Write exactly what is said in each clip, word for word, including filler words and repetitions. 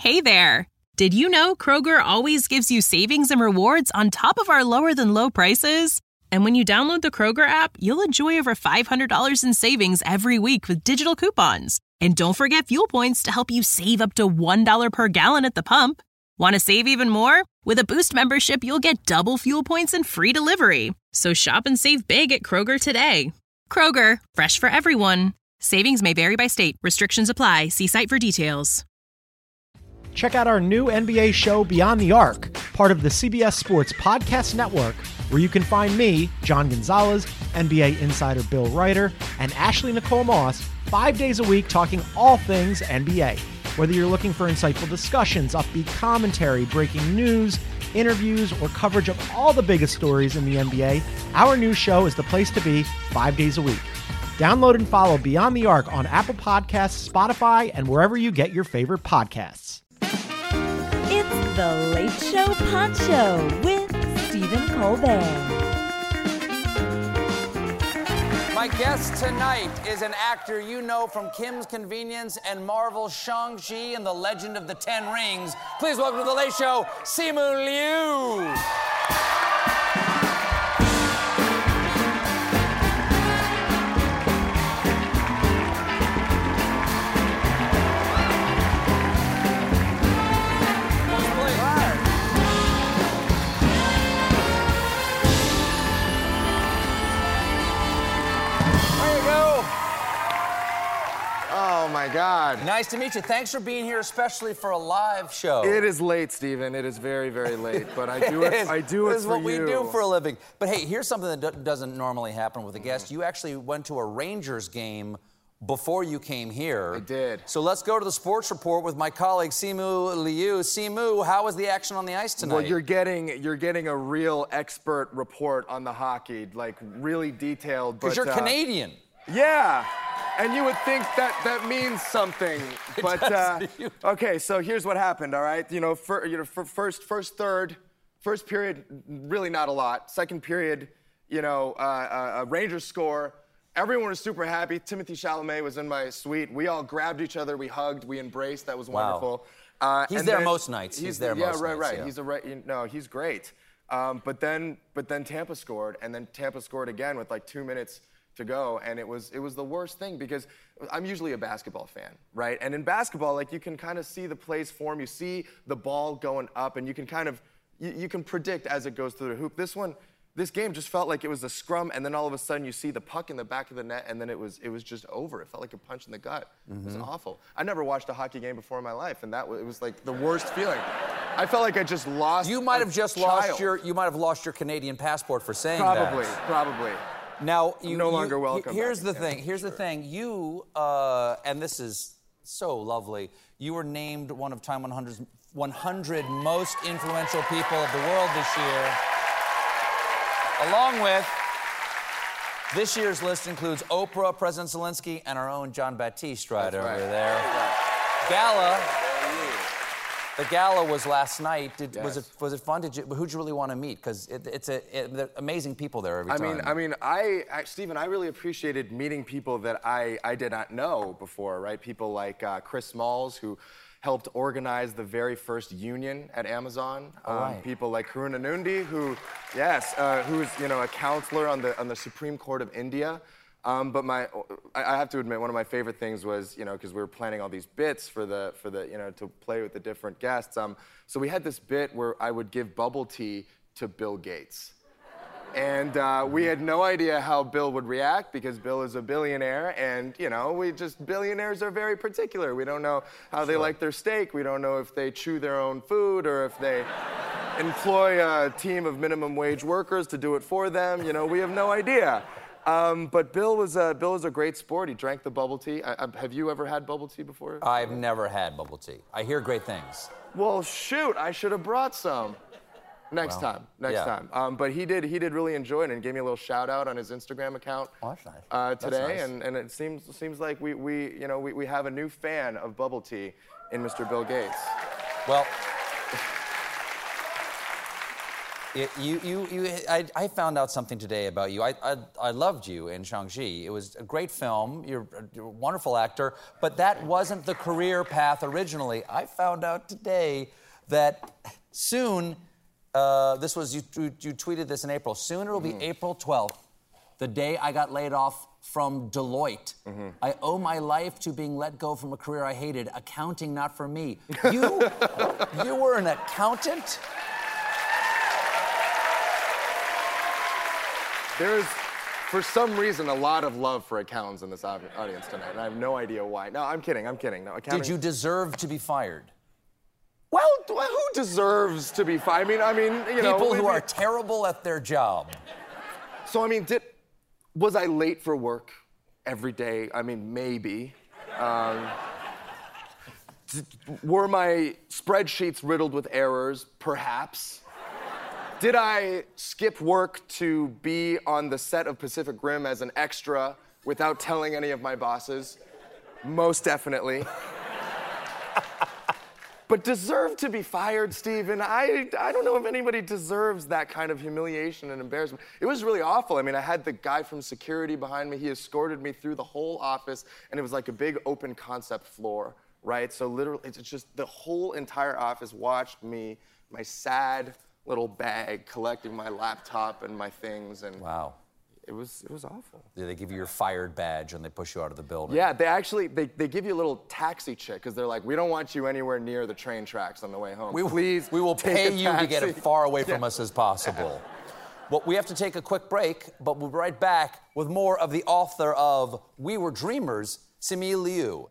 Hey there! Did you know Kroger always gives you savings and rewards on top of our lower-than-low prices? And when you download the Kroger app, you'll enjoy over five hundred dollars in savings every week with digital coupons. And don't forget fuel points to help you save up to one dollar per gallon at the pump. Want to save even more? With a Boost membership, you'll get double fuel points and free delivery. So shop and save big at Kroger today. Kroger, fresh for everyone. Savings may vary by state. Restrictions apply. See site for details. Check out our new N B A show, Beyond the Arc, part of the C B S Sports Podcast Network, where you can find me, John Gonzalez, N B A insider Bill Ryder, and Ashley Nicole Moss, five days a week talking all things N B A. Whether you're looking for insightful discussions, upbeat commentary, breaking news, interviews, or coverage of all the biggest stories in the N B A, our new show is the place to be five days a week. Download and follow Beyond the Arc on Apple Podcasts, Spotify, and wherever you get your favorite podcasts. It's The Late Show Poncho with Stephen Colbert. My guest tonight is an actor you know from Kim's Convenience and Marvel's Shang-Chi and the Legend of the Ten Rings. Please welcome to The Late Show, Simu Liu. Oh my God. Nice to meet you. Thanks for being here, especially for a live show. It is late, Stephen. It is very, very late. But I do it. I do it This is for what we you. do for a living. But hey, here's something that do- doesn't normally happen with a guest. You actually went to a Rangers game before you came here. I did. So let's go to the sports report with my colleague Simu Liu. Simu, how was the action on the ice tonight? Well, you're getting you're getting a real expert report on the hockey, like really detailed. Because but, you're uh, Canadian. Yeah. And you would think that that means something, but uh, okay. So here's what happened. All right, you know, for, you know, for first, first third, first period, really not a lot. Second period, you know, uh, uh, Rangers score. Everyone was super happy. Timothy Chalamet was in my suite. We all grabbed each other. We hugged. We embraced. That was wonderful. Wow. Uh, He's and there then most nights. He's, he's there yeah, most right, nights. right. Yeah. He's a right. You no, he's great. Um, but then, but then Tampa scored, and then Tampa scored again with like two minutes to go, and it was it was the worst thing because I'm usually a basketball fan, right? And in basketball, like you can kind of see the plays form, you see the ball going up, and you can kind of you, you can predict as it goes through the hoop. This one, this game just felt like it was a scrum, and then all of a sudden you see the puck in the back of the net, and then it was it was just over. It felt like a punch in the gut. Mm-hmm. It was awful. I never watched a hockey game before in my life, and that was, it was like the worst feeling. I felt like I just lost. You might have just child. lost your you might have lost your Canadian passport for saying probably, that. Probably, probably. Now, you, no you, longer welcome. Here's the back thing. again, Here's sure. the thing. You uh, and this is so lovely. You were named one of Time one hundred's one hundred most influential people of the world this year. Along with this year's list includes Oprah, President Zelensky, and our own John Baptiste right That's over right. there. Right. Gala. The gala was last night. Did, Yes. Was it was it fun? Did you, who'd you really want to meet? Because it, it's a it, they're amazing people there every I time. mean, I mean, I, I, Stephen, I really appreciated meeting people that I, I did not know before, right? People like uh, Chris Smalls, who helped organize the very first union at Amazon. Oh, um, right. People like Karuna Nundi, who, yes, uh, who's you know a counselor on the on the Supreme Court of India. Um, but my, I I have to admit, one of my favorite things was, you know, because we were planning all these bits for the, for the, you know, to play with the different guests. Um, so we had this bit where I would give bubble tea to Bill Gates. And uh, we had no idea how Bill would react because Bill is a billionaire, and you know, we just billionaires are very particular. We don't know how they like their steak. We don't know if they chew their own food or if they employ a team of minimum wage workers to do it for them. You know, we have no idea. Um, but Bill was a, Bill was a great sport. He drank the bubble tea. I, I, have you ever had bubble tea before? I've never had bubble tea. I hear great things. Well, shoot, I should have brought some. Next Well, time, next yeah. time. Um, but he did, he did really enjoy it and gave me a little shout out on his Instagram account Oh, that's nice. uh, That's today. nice. And, and it seems seems like we, we you know we, we have a new fan of bubble tea in Mister Bill Gates. Well, It, you, you, you, I, I found out something today about you. I, I, I loved you in Shang-Chi. It was a great film. You're, you're a wonderful actor, but that wasn't the career path originally. I found out today that soon, uh, this was, you, you, you tweeted this in April, soon it'll be mm. April twelfth, the day I got laid off from Deloitte. Mm-hmm. I owe my life to being let go from a career I hated, accounting not for me. You, you were an accountant? There's, for some reason, a lot of love for accountants in this audience tonight, and I have no idea why. No, I'm kidding, I'm kidding. No, accounting... Did you deserve to be fired? Well, who deserves to be fired? I mean, I mean, you know... People who are terrible at their job. So, I mean, did, was I late for work every day? I mean, maybe. Um, did, were my spreadsheets riddled with errors? Perhaps. Did I skip work to be on the set of Pacific Rim as an extra without telling any of my bosses? Most definitely. But deserve to be fired, Steven? I, I don't know if anybody deserves that kind of humiliation and embarrassment. It was really awful. I mean, I had the guy from security behind me. He escorted me through the whole office, and it was like a big open concept floor, right? So literally, it's just the whole entire office watched me, my sad little bag, collecting my laptop and my things, and wow, it was it was awful. Did they give you your fired badge and they push you out of the building? Yeah, they actually they, they give you a little taxi check because they're like, we don't want you anywhere near the train tracks on the way home. We, Please, we will take pay you taxi. to get as far away from yeah. us as possible. Well, we have to take a quick break, but we'll be right back with more of the author of We Were Dreamers, Simu Liu.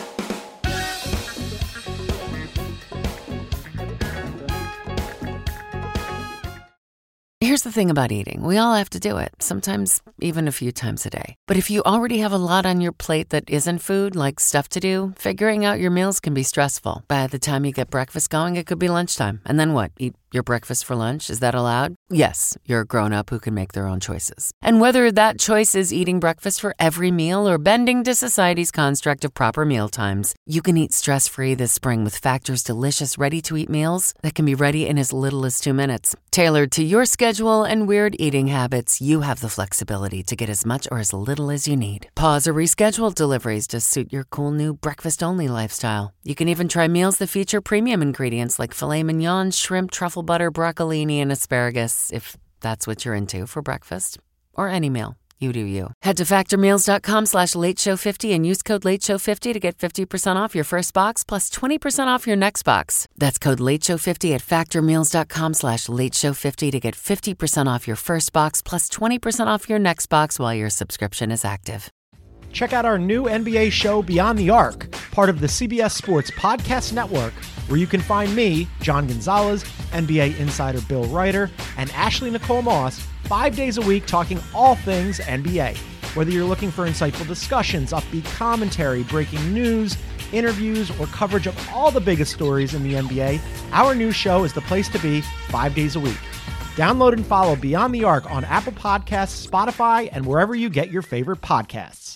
Here's the thing about eating. We all have to do it, sometimes even a few times a day. But if you already have a lot on your plate that isn't food, like stuff to do, figuring out your meals can be stressful. By the time you get breakfast going, it could be lunchtime. And then what? Eat your breakfast for lunch? Is that allowed? Yes, you're a grown-up who can make their own choices. And whether that choice is eating breakfast for every meal or bending to society's construct of proper meal times, you can eat stress-free this spring with Factor's delicious ready-to-eat meals that can be ready in as little as two minutes. Tailored to your schedule and weird eating habits, you have the flexibility to get as much or as little as you need. Pause or reschedule deliveries to suit your cool new breakfast-only lifestyle. You can even try meals that feature premium ingredients like filet mignon, shrimp, truffle butter, broccolini, and asparagus, if that's what you're into for breakfast. Or any meal. You do you. Head to factormeals.com slash lateshow50 and use code lateshow50 to get fifty percent off your first box plus twenty percent off your next box. That's code lateshow50 at factormeals.com slash lateshow50 to get fifty percent off your first box plus twenty percent off your next box while your subscription is active. Check out our new N B A show Beyond the Arc, part of the C B S Sports Podcast Network, where you can find me, John Gonzalez, N B A insider Bill Reiter, and Ashley Nicole Moss, five days a week talking all things N B A. Whether you're looking for insightful discussions, upbeat commentary, breaking news, interviews, or coverage of all the biggest stories in the N B A, our new show is the place to be five days a week. Download and follow Beyond the Arc on Apple Podcasts, Spotify, and wherever you get your favorite podcasts.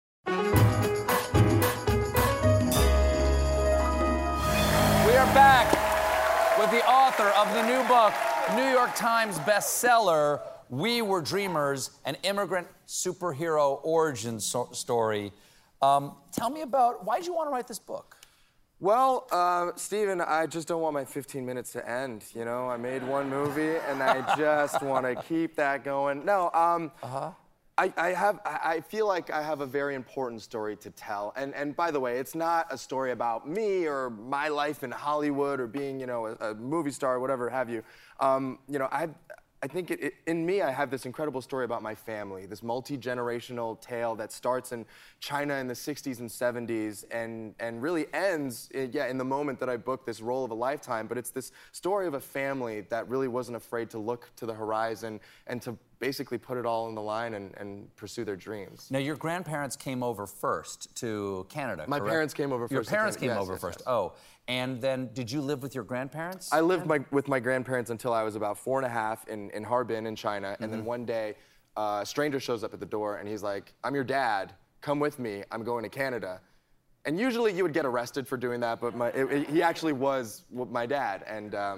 We are back with the author of the new book, New York Times bestseller, We Were Dreamers, an immigrant superhero origin so- story. Um, tell me about, why did you want to write this book? Well, uh, Steven, I just don't want my fifteen minutes to end, you know? I made one movie, and I just want to keep that going. No, um... Uh-huh. I, I have. I feel like I have a very important story to tell, and and by the way, it's not a story about me or my life in Hollywood or being, you know, a, a movie star or whatever have you. Um, you know, I. I think it, it, in me, I have this incredible story about my family, this multi-generational tale that starts in China in the sixties and seventies and, and really ends, in, yeah, in the moment that I booked this role of a lifetime. But it's this story of a family that really wasn't afraid to look to the horizon and to basically put it all on the line and, and pursue their dreams. Now, your grandparents came over first to Canada, My correct? parents came over first. Your parents to came yes, over yes, first. Yes. Oh, and then did you live with your grandparents? I lived my, with my grandparents until I was about four and a half in, in Harbin in China. And mm-hmm. then one day, uh, a stranger shows up at the door and he's like, I'm your dad. Come with me. I'm going to Canada. And usually you would get arrested for doing that, but my, it, it, he actually was my dad. And, um,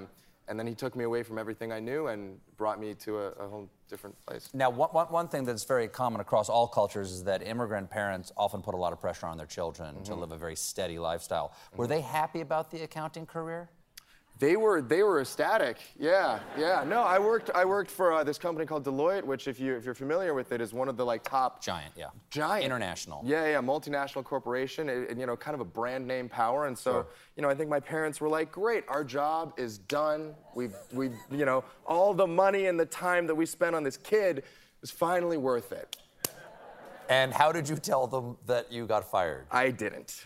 and then he took me away from everything I knew and brought me to a, a whole different place. Now, one, one, one thing that's very common across all cultures is that immigrant parents often put a lot of pressure on their children mm-hmm. to live a very steady lifestyle. Mm-hmm. Were they happy about the accounting career? They were they were ecstatic. Yeah, yeah. No, I worked I worked for uh, this company called Deloitte, which if you if you're familiar with it, is one of the like top giant, yeah, giant international. Yeah, yeah, multinational corporation, and, and you know, kind of a brand name power. And so, sure. you know, I think my parents were like, great, our job is done. We've we you know, all the money and the time that we spent on this kid is finally worth it. And how did you tell them that you got fired? I didn't.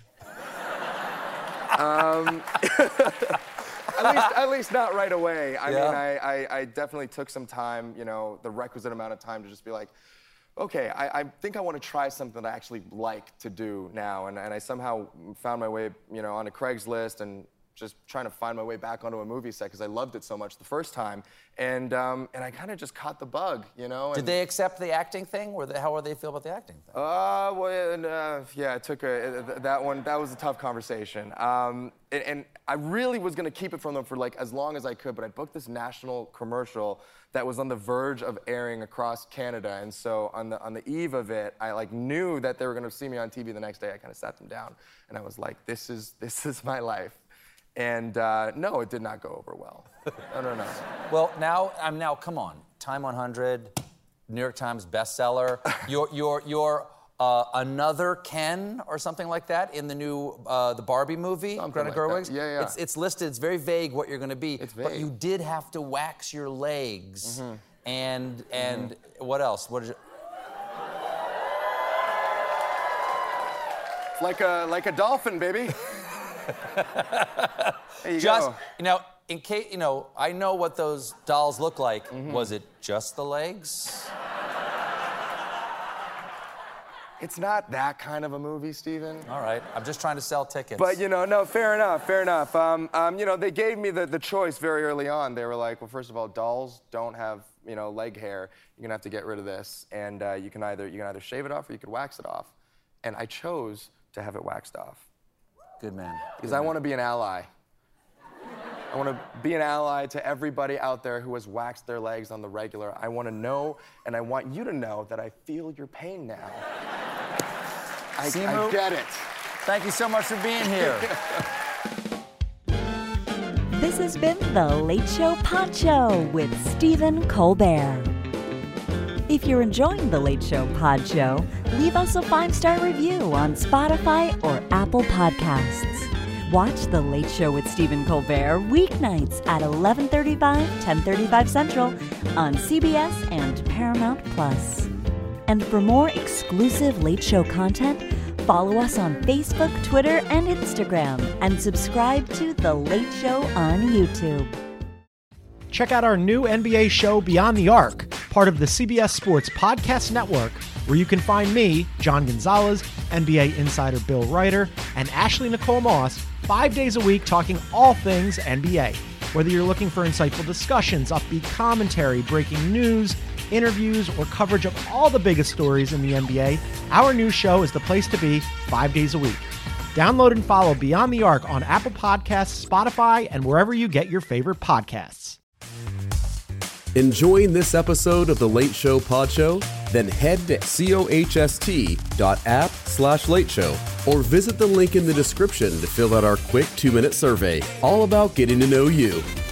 um. At least, at least not right away. I yeah. mean, I, I, I definitely took some time, you know, the requisite amount of time to just be like, okay, I, I think I want to try something that I actually like to do now. And, and I somehow found my way, you know, onto Craigslist and just trying to find my way back onto a movie set because I loved it so much the first time. And um, and I kind of just caught the bug, you know. And did they accept the acting thing? Or the, how did they feel about the acting thing? Uh, well, and, uh, yeah, it took a, uh, that one, that was a tough conversation. Um, and, and I really was gonna keep it from them for like as long as I could, but I booked this national commercial that was on the verge of airing across Canada. And so on the on the eve of it, I like knew that they were gonna see me on T V the next day. I kind of sat them down and I was like, this is, this is my life. And uh, no, it did not go over well. No, no, no. Well, now, I'm now, come on. Time one hundred, New York Times bestseller. You're, you're, you're uh, another Ken or something like that in the new, uh, the Barbie movie, something Greta like Gerwig's. That. Yeah, yeah. It's, it's listed, it's very vague what you're gonna be. It's vague. But you did have to wax your legs. Mm-hmm. And, and mm-hmm. what else? What did you... It's like a, like a dolphin, baby. There you just, go. You know, in case, you know, I know what those dolls look like. Mm-hmm. Was it just the legs? It's not that kind of a movie, Stephen. All right, I'm just trying to sell tickets. But, you know, no, fair enough, fair enough. Um, um, you know, they gave me the, the choice very early on. They were like, well, first of all, dolls don't have, you know, leg hair. You're gonna have to get rid of this. And uh, you can either you can either shave it off or you could wax it off. And I chose to have it waxed off. Good man. Because I want to be an ally. I want to be an ally to everybody out there who has waxed their legs on the regular. I want to know, and I want you to know that I feel your pain now. I, I get it. Thank you so much for being here. This has been The Late Show Pod Show with Stephen Colbert. If you're enjoying The Late Show Pod Show, leave us a five-star review on Spotify or Apple Podcasts. Watch The Late Show with Stephen Colbert weeknights at eleven thirty-five, ten thirty-five Central on C B S and Paramount Plus. And for more exclusive Late Show content, follow us on Facebook, Twitter, and Instagram, and subscribe to The Late Show on YouTube. Check out our new N B A show Beyond the Arc, part of the C B S Sports Podcast Network, where you can find me, John Gonzalez, N B A insider Bill Ryder, and Ashley Nicole Moss, five days a week talking all things N B A. Whether you're looking for insightful discussions, upbeat commentary, breaking news, interviews, or coverage of all the biggest stories in the N B A, our new show is the place to be five days a week. Download and follow Beyond the Arc on Apple Podcasts, Spotify, and wherever you get your favorite podcasts. Enjoying this episode of The Late Show Pod Show? Then head to cohst.app slash late show or visit the link in the description to fill out our quick two-minute survey, all about getting to know you.